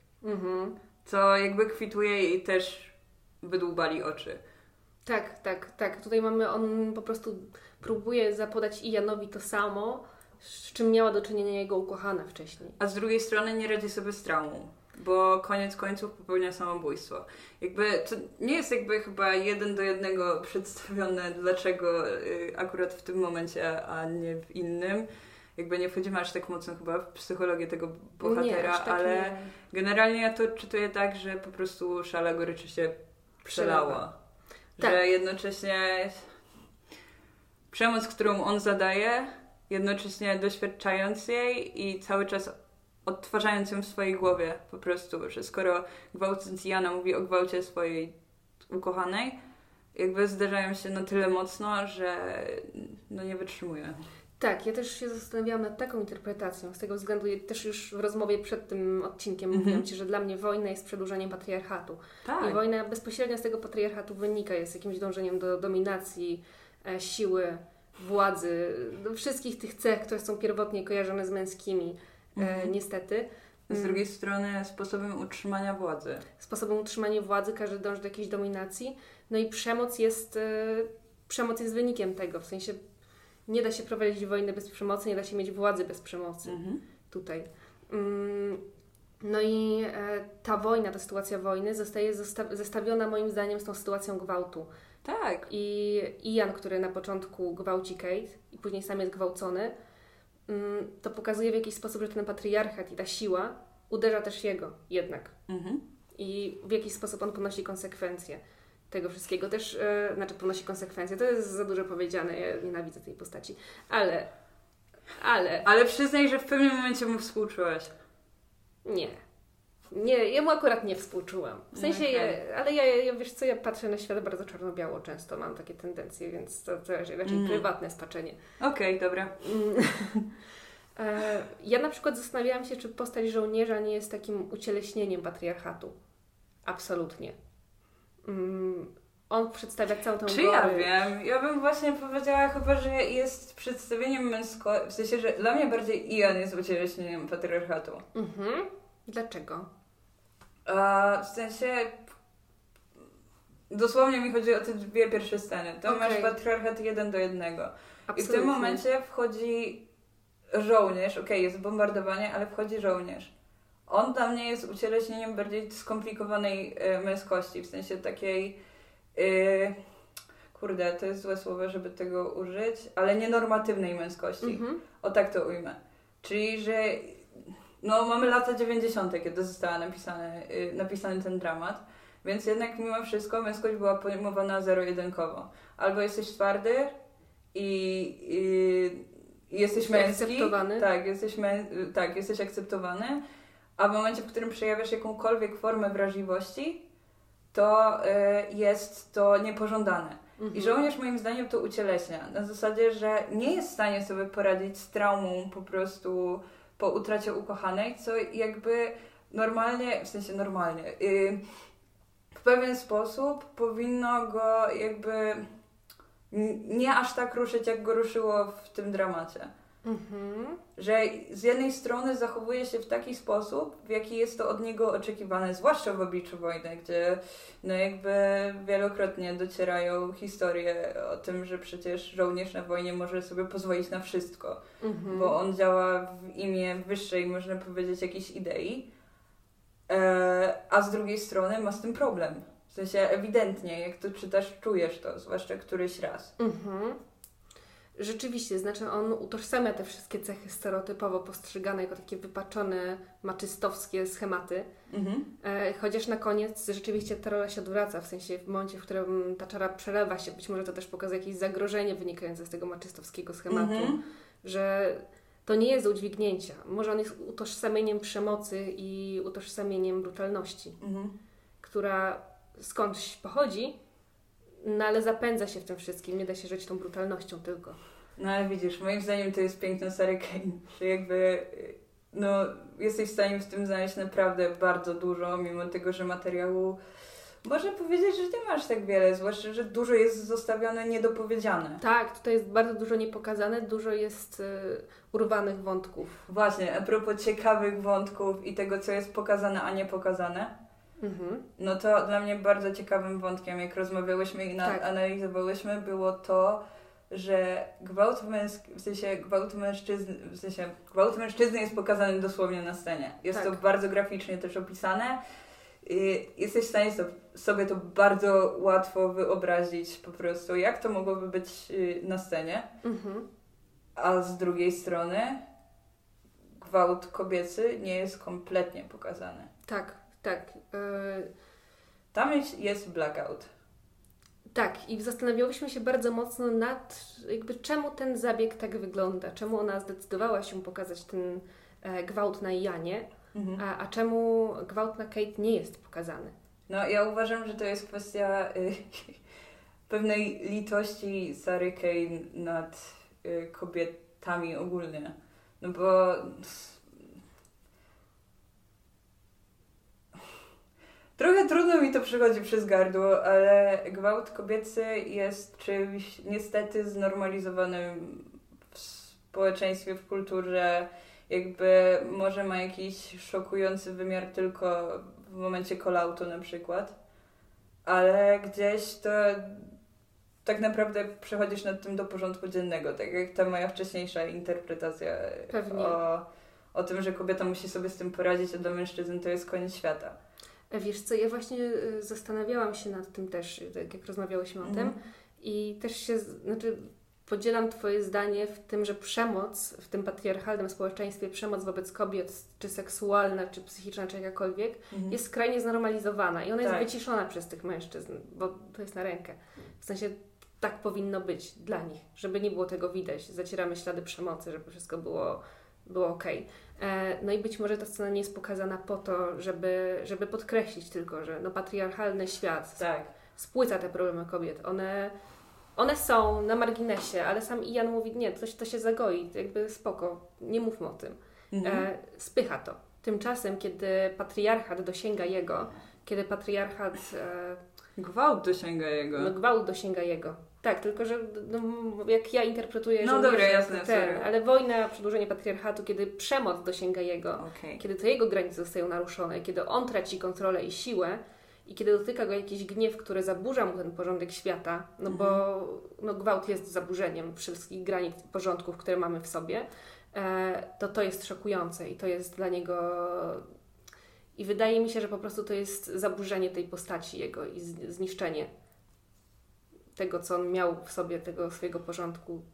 co jakby kwituje i też wydłubali oczy. Tak. Tutaj on po prostu próbuje zapodać Ianowi to samo, z czym miała do czynienia jego ukochana wcześniej. A z drugiej strony nie radzi sobie z traumą, bo koniec końców popełnia samobójstwo. Jakby to nie jest jakby chyba 1 do 1 przedstawione, dlaczego akurat w tym momencie, a nie w innym. Jakby nie wchodzimy aż tak mocno chyba w psychologię tego bohatera, ale generalnie ja to czytuję tak, że po prostu szala goryczy się przelała. Że jednocześnie przemoc, którą on zadaje, jednocześnie doświadczając jej i cały czas odtwarzając ją w swojej głowie po prostu, że skoro gwałcąc Jana mówi o gwałcie swojej ukochanej, jakby zderzają się na tyle mocno, że nie wytrzymuje. Tak, ja też się zastanawiałam nad taką interpretacją, z tego względu też już w rozmowie przed tym odcinkiem mówiłam Ci, że dla mnie wojna jest przedłużeniem patriarchatu. Tak. I wojna bezpośrednio z tego patriarchatu wynika, jest jakimś dążeniem do dominacji, siły, władzy, do wszystkich tych cech, które są pierwotnie kojarzone z męskimi, niestety. Z drugiej strony sposobem utrzymania władzy. Sposobem utrzymania władzy, każdy dąży do jakiejś dominacji. No i przemoc jest wynikiem tego, w sensie nie da się prowadzić wojny bez przemocy, nie da się mieć władzy bez przemocy tutaj. No i ta wojna, ta sytuacja wojny zostaje zestawiona moim zdaniem z tą sytuacją gwałtu. Tak. I Ian, który na początku gwałci Kate i później sam jest gwałcony, to pokazuje w jakiś sposób, że ten patriarchat i ta siła uderza też jego jednak. I w jakiś sposób on ponosi konsekwencje tego wszystkiego. Też, ponosi konsekwencje. To jest za dużo powiedziane. Ja nienawidzę tej postaci. Ale przyznaj, że w pewnym momencie mu współczułaś. Nie, ja mu akurat nie współczułam. W sensie, ale ja wiesz co, ja patrzę na świat bardzo czarno-biało często, mam takie tendencje, więc to raczej prywatne spaczenie. Okej, dobra. Ja na przykład zastanawiałam się, czy postać żołnierza nie jest takim ucieleśnieniem patriarchatu. Absolutnie. On przedstawia całą tą gorycz. Ja wiem? Ja bym właśnie powiedziała chyba, że jest przedstawieniem w sensie, że dla mnie bardziej Ian jest ucieleśnieniem patriarchatu. Dlaczego? W sensie dosłownie mi chodzi o te 2 pierwsze sceny. To masz patriarchat 1 do 1. Absolutnie. I w tym momencie wchodzi żołnierz, jest bombardowanie, ale wchodzi żołnierz. On dla mnie jest ucieleśnieniem bardziej skomplikowanej męskości, w sensie takiej to jest złe słowo, żeby tego użyć, ale nienormatywnej męskości. O tak to ujmę. Czyli, że no, mamy lata 90., kiedy została napisany ten dramat, więc jednak mimo wszystko męskość była pojmowana zero-jedynkowo. Albo jesteś twardy i jesteś męski. Akceptowany. Tak, jesteś akceptowany, a w momencie, w którym przejawiasz jakąkolwiek formę wrażliwości, to jest to niepożądane. I żołnierz moim zdaniem to ucieleśnia. Na zasadzie, że nie jest w stanie sobie poradzić z traumą po prostu po utracie ukochanej, co jakby normalnie, w pewien sposób powinno go jakby nie aż tak ruszyć, jak go ruszyło w tym dramacie. Że z jednej strony zachowuje się w taki sposób, w jaki jest to od niego oczekiwane, zwłaszcza w obliczu wojny, gdzie no jakby wielokrotnie docierają historie o tym, że przecież żołnierz na wojnie może sobie pozwolić na wszystko, bo on działa w imię wyższej, można powiedzieć, jakiejś idei, a z drugiej strony ma z tym problem. W sensie ewidentnie, jak to czytasz, czujesz to, zwłaszcza któryś raz. Rzeczywiście, znaczy on utożsamia te wszystkie cechy stereotypowo postrzegane jako takie wypaczone, maczystowskie schematy. Chociaż na koniec rzeczywiście ta rola się odwraca, w sensie w momencie, w którym ta czara przelewa się, być może to też pokazuje jakieś zagrożenie wynikające z tego maczystowskiego schematu, że to nie jest do udźwignięcia. Może on jest utożsamieniem przemocy i utożsamieniem brutalności, która skądś pochodzi, no ale zapędza się w tym wszystkim, nie da się żyć tą brutalnością tylko. No ale widzisz, moim zdaniem to jest piękno Sary Kane, że jakby no jesteś w stanie w tym znaleźć naprawdę bardzo dużo, mimo tego, że materiału można powiedzieć, że nie masz tak wiele, zwłaszcza, że dużo jest zostawione niedopowiedziane. Tak, tutaj jest bardzo dużo niepokazane, dużo jest urwanych wątków. Właśnie, a propos ciekawych wątków i tego, co jest pokazane, a nie pokazane, no to dla mnie bardzo ciekawym wątkiem, jak rozmawiałyśmy i analizowałyśmy, było to, że gwałt mężczyzny jest pokazany dosłownie na scenie. Jest to bardzo graficznie też opisane. Jesteś w stanie sobie to bardzo łatwo wyobrazić po prostu, jak to mogłoby być na scenie. A z drugiej strony gwałt kobiecy nie jest kompletnie pokazany. Tak. Tam jest blackout. Tak, i zastanawiałyśmy się bardzo mocno nad jakby czemu ten zabieg tak wygląda, czemu ona zdecydowała się pokazać ten gwałt na Ianie, a czemu gwałt na Kate nie jest pokazany. No ja uważam, że to jest kwestia pewnej litości Sary Kane nad kobietami ogólnie. No bo trochę trudno mi to przychodzi przez gardło, ale gwałt kobiecy jest czymś niestety znormalizowanym w społeczeństwie, w kulturze. Jakby może ma jakiś szokujący wymiar tylko w momencie call-outu na przykład, ale gdzieś to tak naprawdę przechodzisz nad tym do porządku dziennego, tak jak ta moja wcześniejsza interpretacja o tym, że kobieta musi sobie z tym poradzić, a dla mężczyzn to jest koniec świata. Wiesz co, ja właśnie zastanawiałam się nad tym też, tak jak rozmawiałyśmy o tym i też podzielam Twoje zdanie w tym, że przemoc w tym patriarchalnym społeczeństwie, przemoc wobec kobiet, czy seksualna, czy psychiczna, czy jakakolwiek, jest skrajnie znormalizowana i ona jest wyciszona przez tych mężczyzn, bo to jest na rękę. W sensie tak powinno być dla nich, żeby nie było tego widać. Zacieramy ślady przemocy, żeby wszystko było okej. No i być może ta scena nie jest pokazana po to, żeby podkreślić tylko, że patriarchalny świat spłyca te problemy kobiet. One są na marginesie, ale sam Ian mówi, nie, to się zagoi, jakby spoko, nie mówmy o tym. Spycha to. Tymczasem, kiedy patriarchat dosięga jego, kiedy patriarchat... Gwałt dosięga jego. No, gwałt dosięga jego. Tak, tylko że jak ja interpretuję... No dobra, jasne, ale wojna, przedłużenie patriarchatu, kiedy przemoc dosięga jego, kiedy to jego granice zostają naruszone, kiedy on traci kontrolę i siłę i kiedy dotyka go jakiś gniew, który zaburza mu ten porządek świata, bo gwałt jest zaburzeniem wszystkich granic porządków, które mamy w sobie, to jest szokujące i to jest dla niego... I wydaje mi się, że po prostu to jest zaburzenie tej postaci jego i zniszczenie tego, co on miał w sobie, tego swojego porządku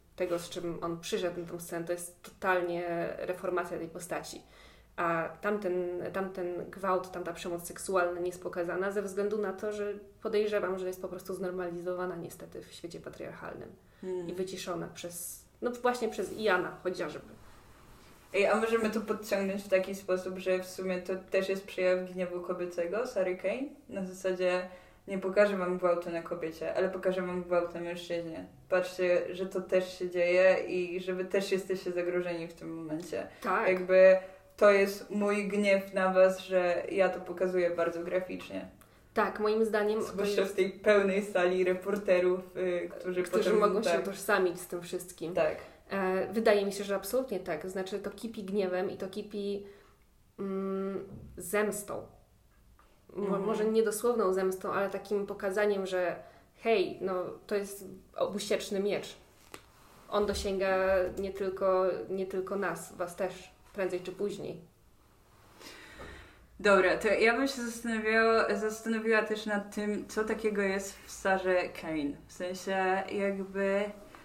tego, z czym on przyszedł na tę scenę, to jest totalnie reformacja tej postaci. A tamten gwałt, tamta przemoc seksualna nie jest pokazana ze względu na to, że podejrzewam, że jest po prostu znormalizowana niestety w świecie patriarchalnym i wyciszona właśnie przez Iana chociażby. Ej, a możemy to podciągnąć w taki sposób, że w sumie to też jest przejaw gniewu kobiecego, Sary Kane? Na zasadzie nie pokażę wam gwałtu na kobiecie, ale pokażę wam gwałt na mężczyźnie. Patrzcie, że to też się dzieje i że wy też jesteście zagrożeni w tym momencie. Tak. Jakby to jest mój gniew na was, że ja to pokazuję bardzo graficznie. Tak, moim zdaniem... Zwłaszcza w tej pełnej sali reporterów, którzy potem... mogą się utożsamić z tym wszystkim. Tak. Wydaje mi się, że absolutnie tak. Znaczy to kipi gniewem i to kipi zemstą. Może nie dosłowną zemstą, ale takim pokazaniem, że hej, no to jest obusieczny miecz. On dosięga nie tylko nas, was też, prędzej czy później. Dobra, to ja bym się zastanowiła też nad tym, co takiego jest w Sarze Kane. W sensie jakby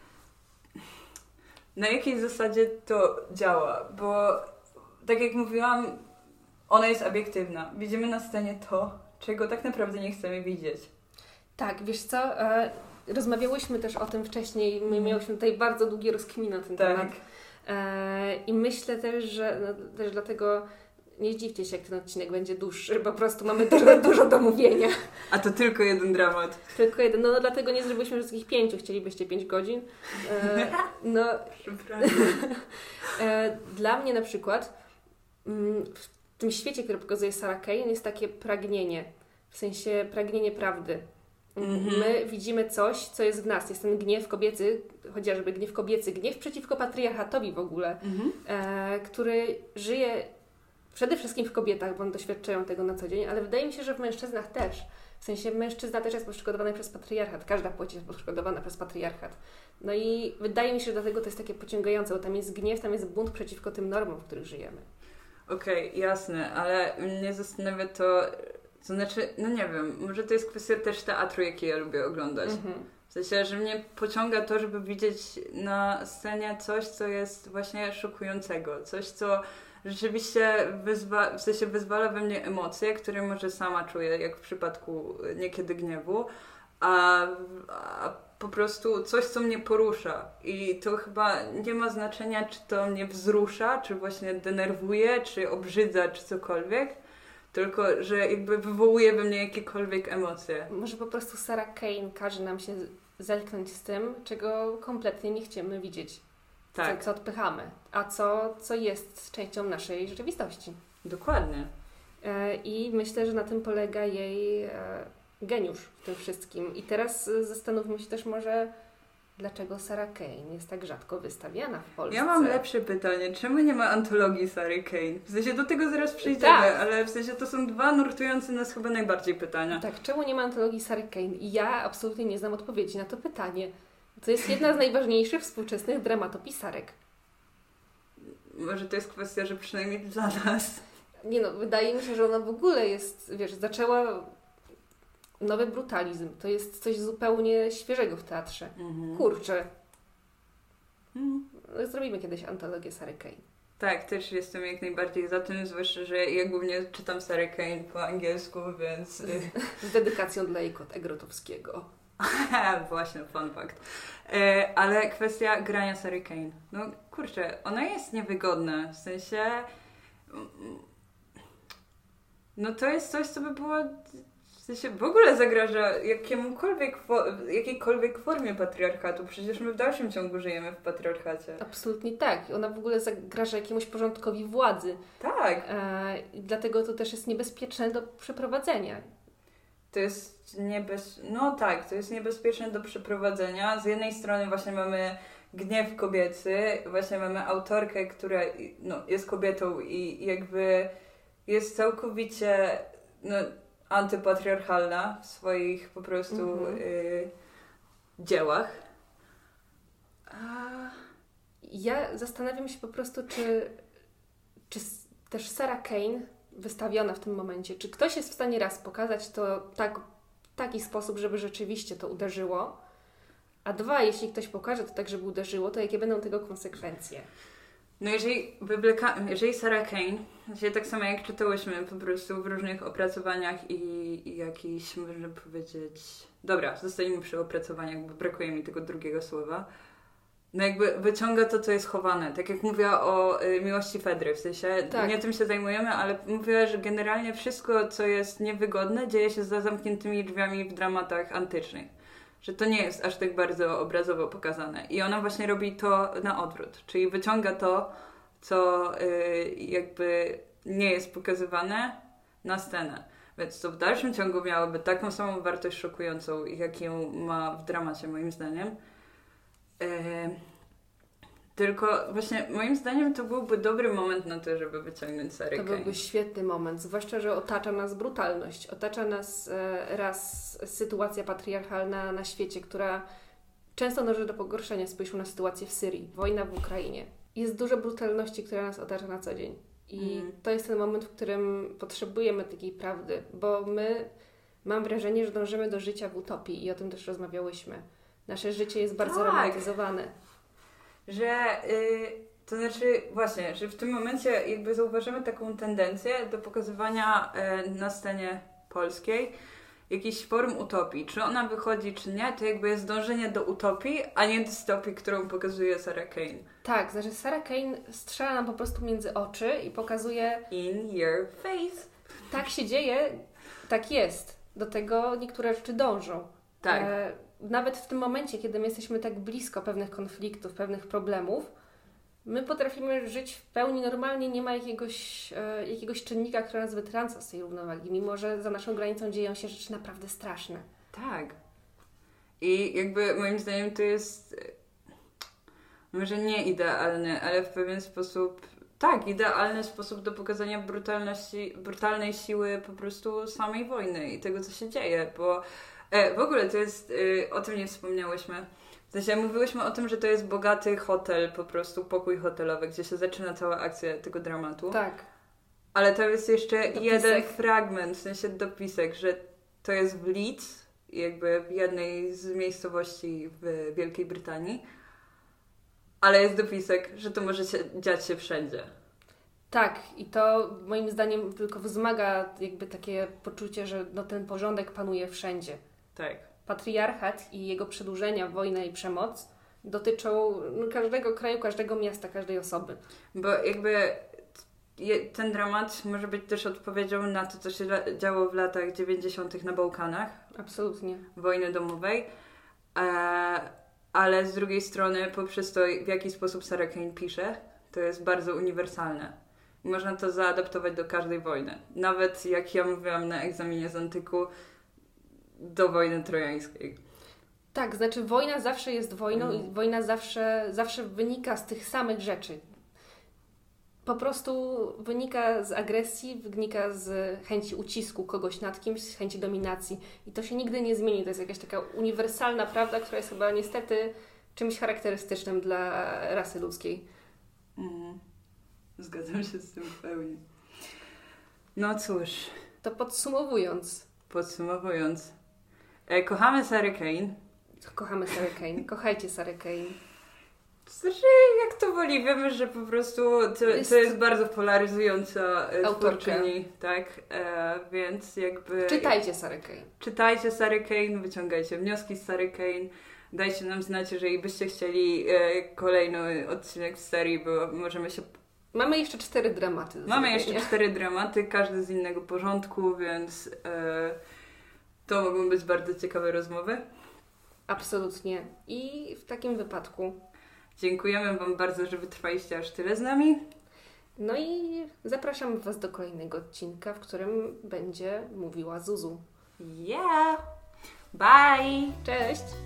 na jakiej zasadzie to działa, bo tak jak mówiłam, ona jest obiektywna. Widzimy na scenie to, czego tak naprawdę nie chcemy widzieć. Tak, wiesz co, rozmawiałyśmy też o tym wcześniej, my miałyśmy tutaj bardzo długie rozkminy na ten temat. I myślę też, że też dlatego nie zdziwcie się, jak ten odcinek będzie dłuższy, po prostu mamy dużo do mówienia. A to tylko jeden dramat. Tylko jeden, no dlatego nie zrobiliśmy wszystkich 5, chcielibyście 5 godzin. Dla mnie na przykład w tym świecie, który pokazuje Sarah Kane, jest takie pragnienie, w sensie pragnienie prawdy. My widzimy coś, co jest w nas. Jest ten gniew kobiecy, chociażby gniew kobiecy, gniew przeciwko patriarchatowi w ogóle, który żyje przede wszystkim w kobietach, bo one doświadczają tego na co dzień, ale wydaje mi się, że w mężczyznach też. W sensie mężczyzna też jest poszkodowany przez patriarchat. Każda płeć jest poszkodowana przez patriarchat. No i wydaje mi się, że dlatego to jest takie pociągające, bo tam jest gniew, tam jest bunt przeciwko tym normom, w których żyjemy. Okej, jasne, ale mnie zastanawia to znaczy, no nie wiem, może to jest kwestia też teatru, jaki ja lubię oglądać. W sensie, że mnie pociąga to, żeby widzieć na scenie coś, co jest właśnie szokującego. Coś, co rzeczywiście wyzwala we mnie emocje, które może sama czuję, jak w przypadku niekiedy gniewu, a po prostu coś, co mnie porusza. I to chyba nie ma znaczenia, czy to mnie wzrusza, czy właśnie denerwuje, czy obrzydza, czy cokolwiek, tylko że jakby wywołuje we mnie jakiekolwiek emocje. Może po prostu Sarah Kane każe nam się zetknąć z tym, czego kompletnie nie chcemy widzieć. Tak. Co odpychamy, a co jest częścią naszej rzeczywistości. Dokładnie. I myślę, że na tym polega jej geniusz w tym wszystkim. I teraz zastanówmy się też może, dlaczego Sarah Kane jest tak rzadko wystawiana w Polsce. Ja mam lepsze pytanie. Czemu nie ma antologii Sary Kane? W sensie do tego zaraz przejdziemy, tak, ale w sensie to są dwa nurtujące nas chyba najbardziej pytania. Tak, czemu nie ma antologii Sary Kane? I ja absolutnie nie znam odpowiedzi na to pytanie. To jest jedna z najważniejszych współczesnych dramatopisarek. Może to jest kwestia, że przynajmniej dla nas. Nie no, wydaje mi się, że ona w ogóle jest, wiesz, zaczęła nowy brutalizm. To jest coś zupełnie świeżego w teatrze. Kurczę. Zrobimy kiedyś antologię Sary Kane. Tak, też jestem jak najbardziej za tym, zwłaszcza, że ja głównie czytam Sary Kane po angielsku, więc... Z dedykacją dla Jejkota Grotowskiego. Właśnie, fun fact. Ale kwestia grania Sary Kane. No kurczę, ona jest niewygodna, w sensie... No to jest coś, co by było... W sensie w ogóle zagraża jakiejkolwiek formie patriarchatu. Przecież my w dalszym ciągu żyjemy w patriarchacie. Absolutnie tak. Ona w ogóle zagraża jakiemuś porządkowi władzy. Tak. I dlatego to też jest niebezpieczne do przeprowadzenia. To jest to jest niebezpieczne do przeprowadzenia. Z jednej strony właśnie mamy gniew kobiecy, właśnie mamy autorkę, która jest kobietą i jakby jest całkowicie antypatriarchalna w swoich po prostu dziełach. Ja zastanawiam się po prostu, czy też Sarah Kane wystawiona w tym momencie, czy ktoś jest w stanie raz pokazać to w taki sposób, żeby rzeczywiście to uderzyło, A 2, jeśli ktoś pokaże to tak, żeby uderzyło, to jakie będą tego konsekwencje? No jeżeli Sarah Kane, znaczy tak samo jak czytałyśmy po prostu w różnych opracowaniach i jakiś, można powiedzieć... Dobra, zostańmy przy opracowaniach, bo brakuje mi tego drugiego słowa. No jakby wyciąga to, co jest chowane. Tak jak mówiła o miłości Fedry, w sensie Tak. nie tym się zajmujemy, ale mówiła, że generalnie wszystko, co jest niewygodne, dzieje się za zamkniętymi drzwiami w dramatach antycznych. Że to nie jest aż tak bardzo obrazowo pokazane. I ona właśnie robi to na odwrót. Czyli wyciąga to, co jakby nie jest pokazywane na scenę. Więc to w dalszym ciągu miałoby taką samą wartość szokującą, jak ją ma w dramacie, moim zdaniem. Tylko właśnie moim zdaniem to byłby dobry moment na to, żeby wyciągnąć Sarah Kane. To byłby świetny moment, zwłaszcza, że otacza nas brutalność. Otacza nas raz sytuacja patriarchalna na świecie, która często dąży do pogorszenia. Spójrzmy na sytuację w Syrii, wojna w Ukrainie. Jest dużo brutalności, która nas otacza na co dzień. I to jest ten moment, w którym potrzebujemy takiej prawdy, bo my, mam wrażenie, że dążymy do życia w utopii i o tym też rozmawiałyśmy. Nasze życie jest bardzo romantyzowane. Że, to znaczy właśnie, że w tym momencie jakby zauważymy taką tendencję do pokazywania na scenie polskiej jakiejś form utopii. Czy ona wychodzi, czy nie, to jakby jest dążenie do utopii, a nie dystopii, którą pokazuje Sarah Kane. Tak, znaczy Sarah Kane strzela nam po prostu między oczy i pokazuje... In your face. Tak się dzieje, tak jest. Do tego niektóre rzeczy dążą. Tak. Nawet w tym momencie, kiedy my jesteśmy tak blisko pewnych konfliktów, pewnych problemów, my potrafimy żyć w pełni normalnie, nie ma jakiegoś czynnika, który nas wytrąca z tej równowagi, mimo że za naszą granicą dzieją się rzeczy naprawdę straszne. Tak. I jakby moim zdaniem to jest może nie idealny, ale w pewien sposób idealny sposób do pokazania brutalnej siły po prostu samej wojny i tego, co się dzieje, bo w ogóle to jest, o tym nie wspomniałyśmy. W sensie mówiłyśmy o tym, że to jest bogaty hotel, po prostu pokój hotelowy, gdzie się zaczyna cała akcja tego dramatu. Tak. Ale to jest jeszcze Dopisek. jeden fragment, w sensie dopisek, że to jest w Leeds, jakby w jednej z miejscowości w Wielkiej Brytanii. Ale jest dopisek, że to może dziać się wszędzie. Tak, i to moim zdaniem tylko wzmaga jakby takie poczucie, że ten porządek panuje wszędzie. Tak. Patriarchat i jego przedłużenia, wojna i przemoc dotyczą każdego kraju, każdego miasta, każdej osoby. Bo jakby ten dramat może być też odpowiedzią na to, co się działo w latach 90. na Bałkanach. Absolutnie. Wojny domowej. Ale z drugiej strony poprzez to, w jaki sposób Sarah Kane pisze, to jest bardzo uniwersalne. Można to zaadaptować do każdej wojny. Nawet jak ja mówiłam na egzaminie z antyku, do wojny trojańskiej. Tak, znaczy wojna zawsze jest wojną i wojna zawsze wynika z tych samych rzeczy. Po prostu wynika z agresji, wynika z chęci ucisku kogoś nad kimś, z chęci dominacji. I to się nigdy nie zmieni. To jest jakaś taka uniwersalna prawda, która jest chyba niestety czymś charakterystycznym dla rasy ludzkiej. Zgadzam się z tym w pełni. No cóż. To podsumowując. Kochamy Sarah Kane. Kochamy Sarah Kane. Kochajcie Sarah Kane. Znaczy, jak to woli, wiemy, że po prostu to jest bardzo polaryzująca twórczyni, tak? Więc jakby... Czytajcie Sarah Kane. Czytajcie Sarah Kane, wyciągajcie wnioski z Sarah Kane. Dajcie nam znać, jeżeli byście chcieli kolejny odcinek z serii, bo możemy się... Mamy jeszcze 4 dramaty. Mamy jeszcze 4 dramaty, każdy z innego porządku, więc to mogą być bardzo ciekawe rozmowy. Absolutnie. I w takim wypadku dziękujemy Wam bardzo, że wytrwaliście aż tyle z nami. No i zapraszam Was do kolejnego odcinka, w którym będzie mówiła Zuzu. Yeah! Bye! Cześć!